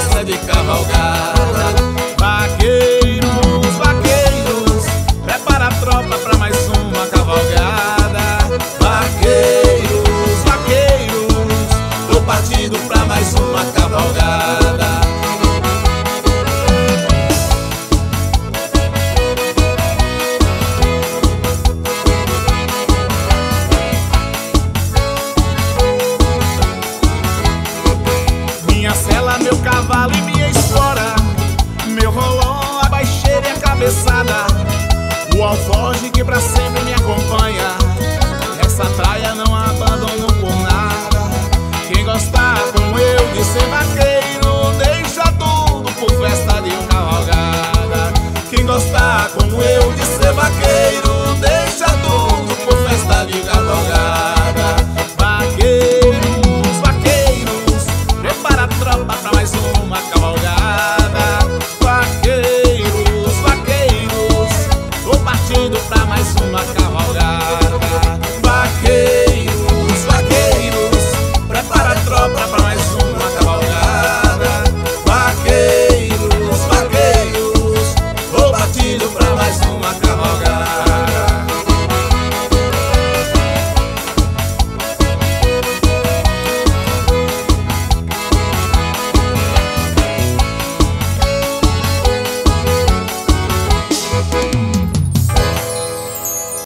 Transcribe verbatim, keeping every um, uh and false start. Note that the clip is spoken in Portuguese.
festa de cavalgada. Vaqueiros, vaqueiros, prepara a tropa pra mais uma cavalgada. Vaqueiros, vaqueiros, tô partindo pra mais uma cavalgada. Minha sela, meu cavalo e minha espora, meu rolão, a baixeira e a cabeçada, o alforje que pra sempre me acompanha. Essa traia não abandono por nada. Quem gostar como eu de ser vaqueiro,